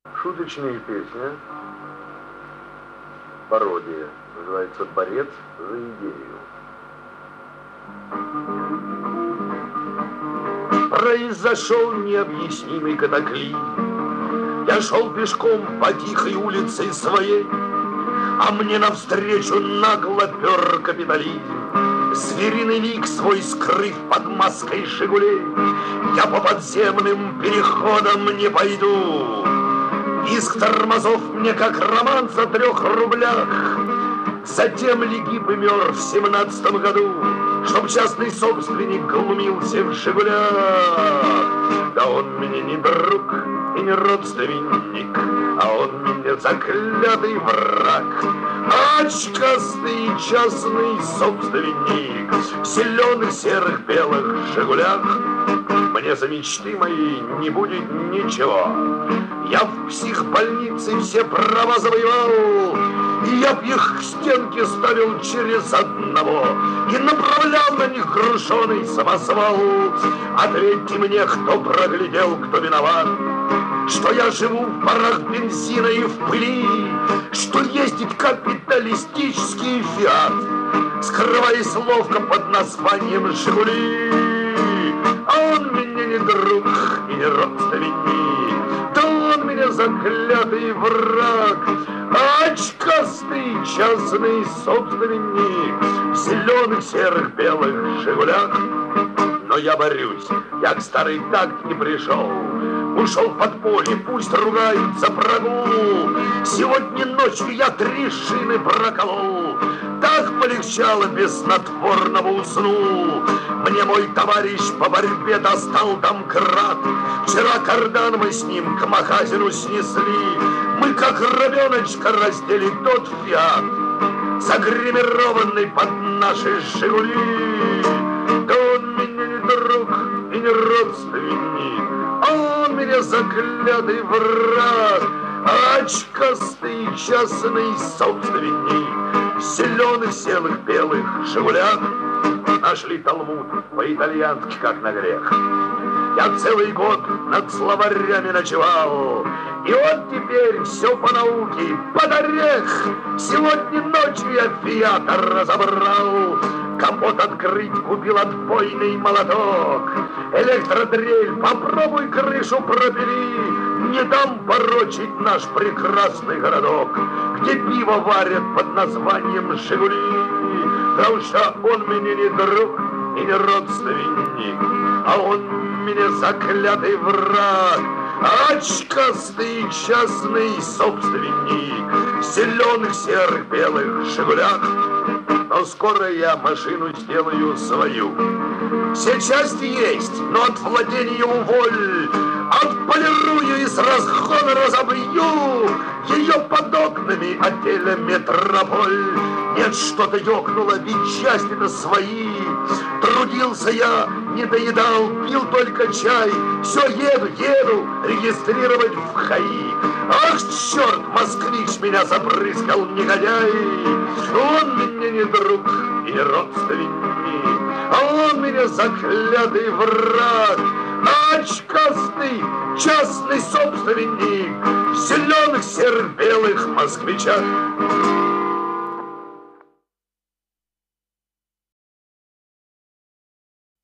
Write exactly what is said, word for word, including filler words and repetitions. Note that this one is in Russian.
Шуточная песня, пародия, называется «Борец за идею». Произошел необъяснимый катаклизм. Я шел пешком по тихой улице своей, а мне навстречу нагло пер капитализм. Звериный лик свой скрыв под маской «Жигулей», я по подземным переходам не пойду. Иск тормозов мне как романс о трех рублях. Затем Легип мер в семнадцатом году, чтоб частный собственник глумился в «Жигулях». Да он мне не друг и не родственник, а он мне заклятый враг. Очкастый частный собственник в зеленых, серых, белых «Жигулях». Мне за мечты мои не будет ничего. Я в психбольнице все права завоевал, и я б их к стенке ставил через одного и направлял на них грушеный самосвал. Ответьте мне, кто проглядел, кто виноват, что я живу в парах бензина и в пыли, что ездит капиталистический «Фиат», скрываясь ловко под названием «Жигули». А он мне не друг и не родственник, да он меня заклятый враг. Очкастый частный собственник в зеленых, серых, белых «Жигулях». Но я борюсь, я к старой тактике пришел. Ушел в подполье, пусть ругают за прогул. Сегодня ночью я три шины проколол. Так полегчало, без снотворного уснул. Мне мой товарищ по борьбе достал домкрат. Вчера кардан мы с ним к магазину снесли. Мы как ребеночка раздели тот «Фиат», загримированный под наши «Жигули». Да он мне не друг и не родственник, а он меня заклятый враг. Очкастый частный собственник в зеленых, серых, белых «Жигулях». Нашли Талмуд по-итальянски, как на грех. Я целый год над словарями ночевал, и вот теперь все по науке, под орех. Сегодня ночью я «Фиата» разобрал. Капот открыть, купил отбойный молоток. Электродрель, попробуй крышу пропили. Не дам порочить наш прекрасный городок, где пиво варят под названием «Жигули». Потому что он мне не друг и не родственник, а он мне заклятый враг. Очкастый частный собственник в зеленых, серых, белых «Жигулях». Но скоро я машину сделаю свою. Все части есть, но от владения уволь. Отполирую и с разгона разобью ее под окнами отеля «Метрополь». Нет, что-то ёкнуло, ведь части-то свои. Трудился я, не доедал, пил только чай. Все еду, еду регистрировать в ХАИ. Ах, черт, москвич меня забрызгал, негодяй. Он мне не друг и не родственник, а он меня заклятый враг. Очкастый частный собственник в зеленых, серых, белых москвичах.